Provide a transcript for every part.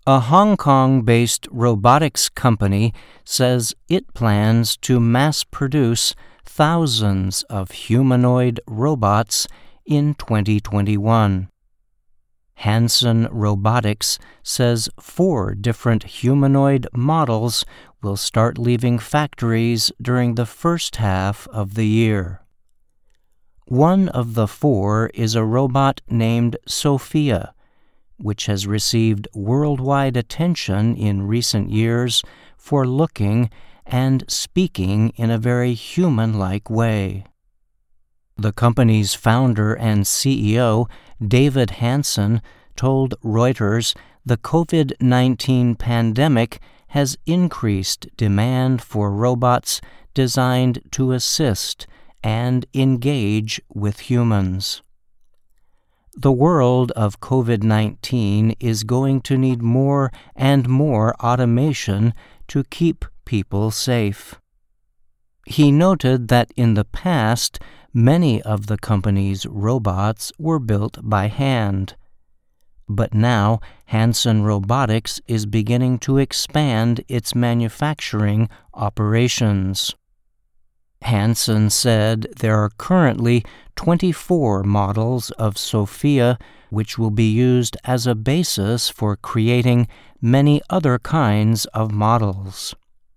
A Hong Kong-based robotics company says it plans to mass-produce thousands of humanoid robots in 2021. Hanson Robotics says 4 different humanoid models will start leaving factories during the first half of the year. One of the 4 is a robot named Sophia, which has received worldwide attention in recent years for looking and speaking in a very human-like way. The company's founder and CEO, David Hanson, told Reuters the COVID-19 pandemic has increased demand for robots designed to assist and engage with humans. The world of COVID-19 is going to need more and more automation to keep people safe. He noted that in the past, many of the company's robots were built by hand. But now, Hanson Robotics is beginning to expand its manufacturing operations. Hanson said there are currently 24 models of Sophia, which will be used as a basis for creating many other kinds of models.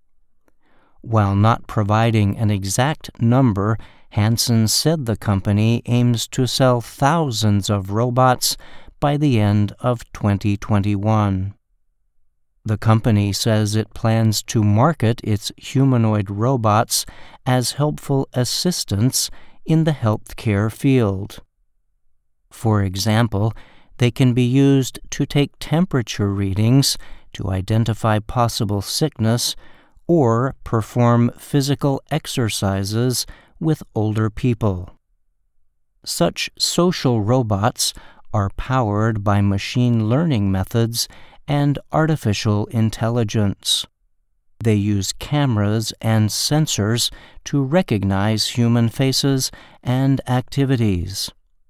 While not providing an exact number, Hanson said the company aims to sell thousands of robots by the end of 2021. The company says it plans to market its humanoid robots as helpful assistants in the healthcare field. For example, they can be used to take temperature readings to identify possible sickness or perform physical exercises with older people. Such social robots are powered by machine learning methods and artificial intelligence. They use cameras and sensors to recognize human faces and activities.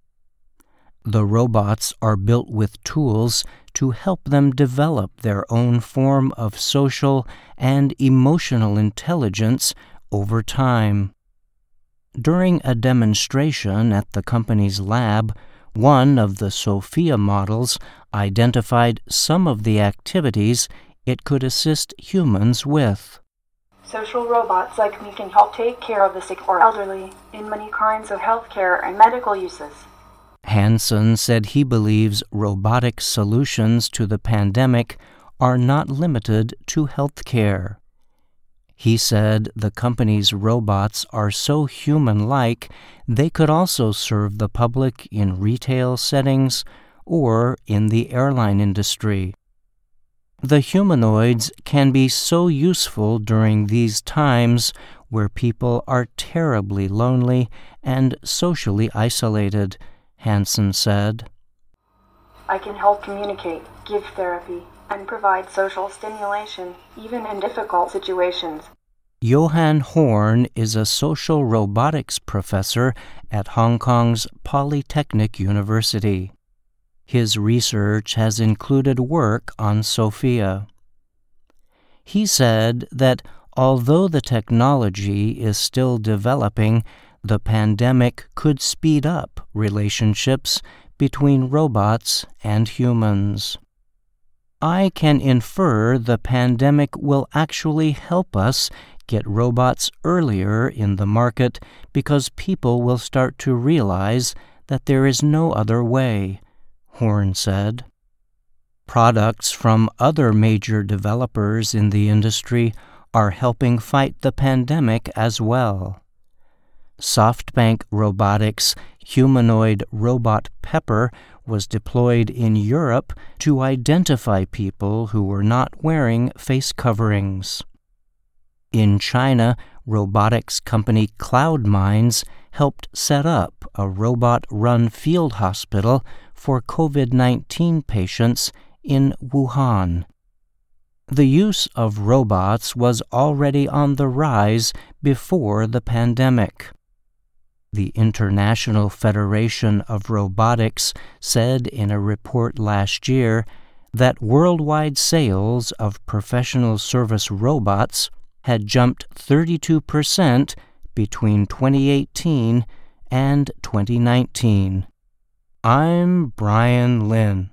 The robots are built with tools to help them develop their own form of social and emotional intelligence over time. During a demonstration at the company's lab, one of the Sophia models identified some of the activities it could assist humans with. Social robots like me can help take care of the sick or elderly in many kinds of healthcare and medical uses. Hanson said he believes robotic solutions to the pandemic are not limited to healthcare. He said the company's robots are so human-like they could also serve the public in retail settings or in the airline industry. The humanoids can be so useful during these times where people are terribly lonely and socially isolated, Hanson said. I can help communicate, give therapy, and provide social stimulation, even in difficult situations. Johan Horn is a social robotics professor at Hong Kong's Polytechnic University. His research has included work on Sophia. He said that although the technology is still developing, the pandemic could speed up relationships between robots and humans. I can infer the pandemic will actually help us get robots earlier in the market because people will start to realize that there is no other way, Horn said. Products from other major developers in the industry are helping fight the pandemic as well. SoftBank Robotics' humanoid robot Pepper was deployed in Europe to identify people who were not wearing face coverings. In China, robotics company CloudMinds helped set up a robot-run field hospital for COVID-19 patients in Wuhan. The use of robots was already on the rise before the pandemic. The International Federation of Robotics said in a report last year that worldwide sales of professional service robots had jumped 32% between 2018 and 2019. I'm Brian Lynn.